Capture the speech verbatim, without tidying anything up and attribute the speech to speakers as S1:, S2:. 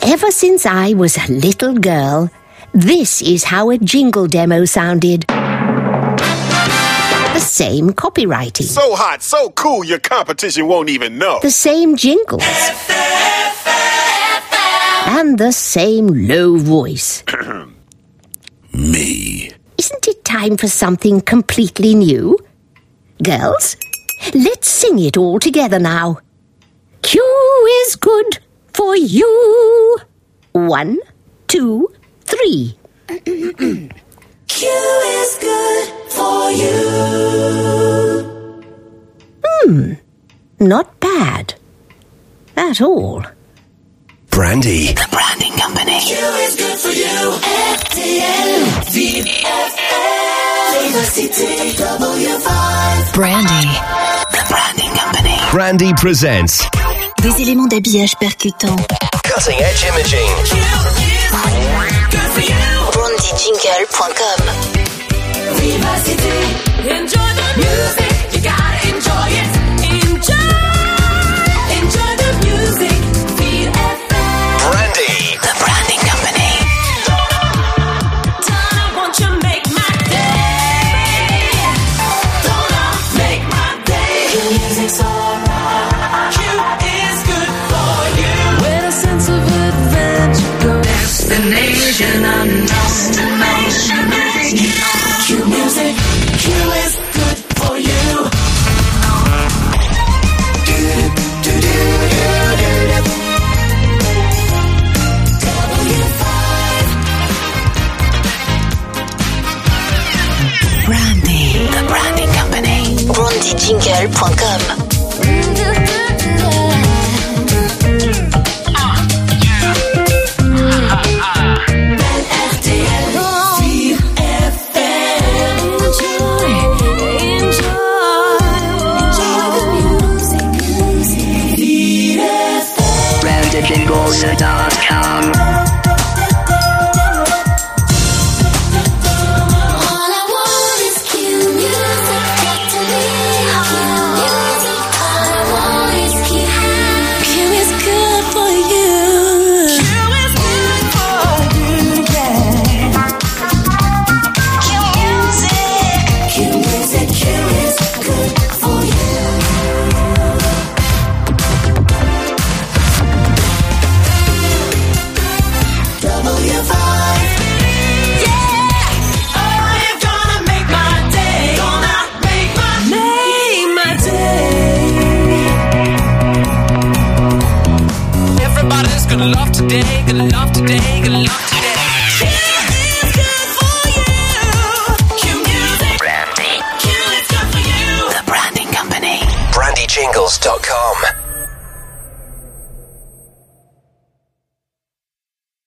S1: Ever since I was a little girl, this is how a jingle demo sounded. The same copywriting.
S2: So hot, so cool, your competition won't even know.
S1: The same jingles. And the same low voice.
S2: Me.
S1: Isn't it time for something completely new? Girls, let's sing it all together now. Q is good for you. One, two, three.
S3: Q is good for you.
S1: Hmm, not bad. At all.
S4: Brandy.
S3: The branding company. Q is good for you. F T L. V F L. River City. W five.
S5: Brandy.
S3: The branding company.
S4: Brandy presents
S5: Des éléments d'habillage percutants.
S4: Cutting Edge Imaging.
S3: Q is good for you.
S5: brandy jingle point com.
S3: River City. Enjoy the music. You gotta enjoy it. Enjoy. Enjoy the music. V F L.
S4: Brandy.
S3: The branding company. Donna, won't you make my day? Donna, make my day. Your music's alright. Q is good for you. With a sense of adventure goes. Destination unknown. Q music. Q is good for you. W five.
S5: Brandy.
S3: The branding company.
S5: brandy jingle point com.
S4: brandy jingles dot com.
S3: All I want is Q music. Got to be Q music. All I want is Q. Q is good for you. Q is good for you, yeah. Q music. Q music. Q is good for you. W five. Yeah. Oh, you're gonna make my day. Gonna make my make my day.
S6: Everybody's gonna love today, gonna love today, gonna love today.
S3: Q is good for you. Q music.
S4: Brandy.
S3: Q is good for you. The branding company.
S4: brandy jingles dot com.